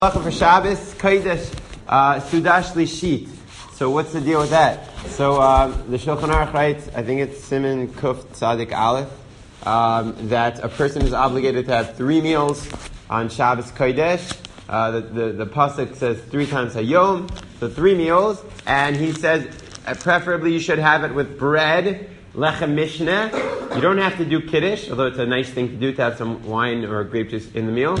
For Shabbos, Kodesh, Sudash Lishit. So what's the deal with that? So the Shulchan Aruch writes, I think it's Siman Kuf Tzadik Aleph, that a person is obligated to have 3 meals on Shabbos Kodesh. The pasuk says 3 times Hayom, so 3 meals, and he says preferably you should have it with bread, lechem mishneh. You don't have to do kiddush, although it's a nice thing to do to have some wine or grape juice in the meal.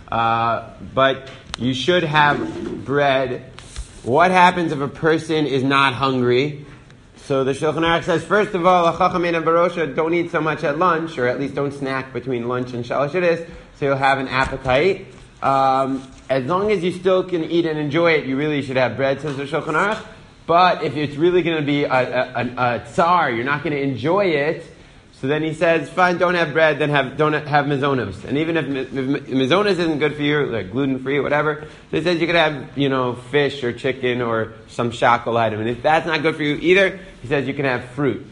But you should have bread. What happens if a person is not hungry? So the Shulchan Aruch says, first of all, don't eat so much at lunch, or at least don't snack between lunch and Shalosh Yudis, so you'll have an appetite. As long as you still can eat and enjoy it, you really should have bread, says the Shulchan Aruch. But if it's really going to be a tsar, you're not going to enjoy it, so then he says, fine, don't have bread, then don't have mizonos. And even if mizonos isn't good for you, like gluten-free or whatever, so he says you could have, fish or chicken or some shackle item. And if that's not good for you either, he says you can have fruit.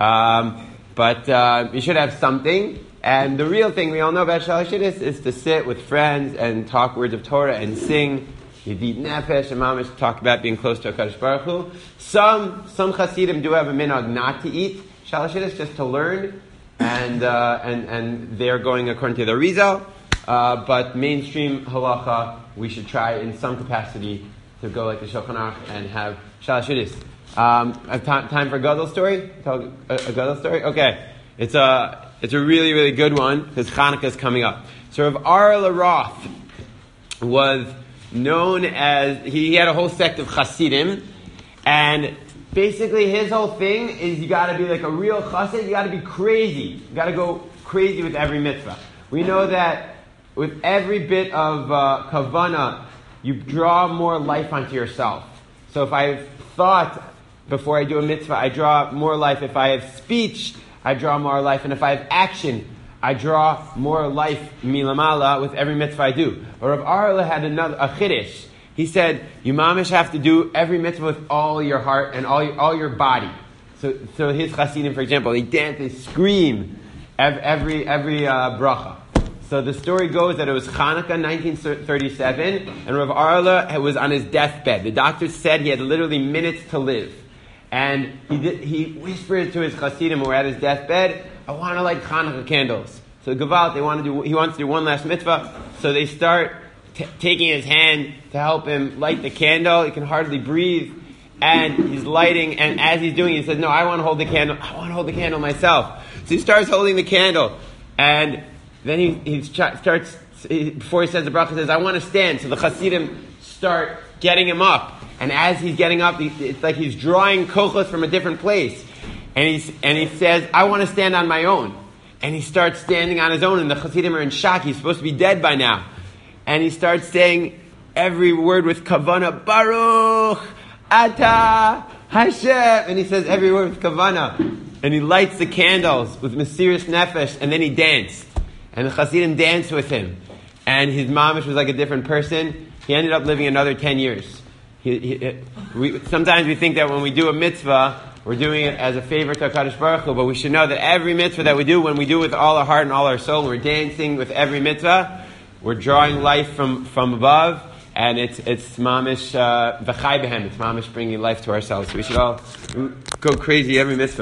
But you should have something. And the real thing we all know about Shalosh Yudis is to sit with friends and talk words of Torah and sing. Yedid Nefesh and Mamish talk about being close to HaKadosh Baruch Hu. Some Hasidim do have a minhag not to eat Shalosh Yudis, just to learn, and they're going according to the Rizal. But mainstream halacha, we should try in some capacity to go like the Shulchan Aruch and have Shalosh Yudis. I have time for a Gadol story? Tell a Gadol story? Okay. It's a really, really good one, because Chanukah is coming up. So Rav Arla Roth was known as, he had a whole sect of Hasidim, and basically his whole thing is you gotta be like a real chassid, you gotta be crazy. You gotta go crazy with every mitzvah. We know that with every bit of kavanah, you draw more life onto yourself. So if I have thought before I do a mitzvah, I draw more life. If I have speech, I draw more life. And if I have action, I draw more life milamala with every mitzvah I do. But Rav Arla had a chiddush. He said, you mamish have to do every mitzvah with all your heart and all your body. So his chassidim, for example, they dance, they scream every bracha. So the story goes that it was Chanukah 1937, and Rav Arla was on his deathbed. The doctor said he had literally minutes to live. And he whispered to his chassidim who were at his deathbed, I want to light Chanukah candles. So Gevalt, he wants to do one last mitzvah. So they start taking his hand to help him light the candle. He can hardly breathe. And he's lighting, and as he's doing it, he says, no, I want to hold the candle. I want to hold the candle myself. So he starts holding the candle. And then he starts, before he says the bracha, he says, I want to stand. So the chassidim start getting him up. And as he's getting up, it's like he's drawing kochos from a different place. And he says, I want to stand on my own. And he starts standing on his own, and the chassidim are in shock. He's supposed to be dead by now. And he starts saying every word with kavana, Baruch, Ata, Hashem. And he says every word with kavana. And he lights the candles with Mesiras Nefesh, and then he danced. And the chassidim danced with him. And his mamish was like a different person. He ended up living another 10 years. Sometimes we think that when we do a mitzvah, we're doing it as a favor to HaKadosh Baruch Hu, but we should know that every mitzvah that we do, when we do it with all our heart and all our soul, we're dancing with every mitzvah, we're drawing life from above, and it's mamish v'chai behem, it's mamish bringing life to ourselves. So we should all go crazy every mitzvah.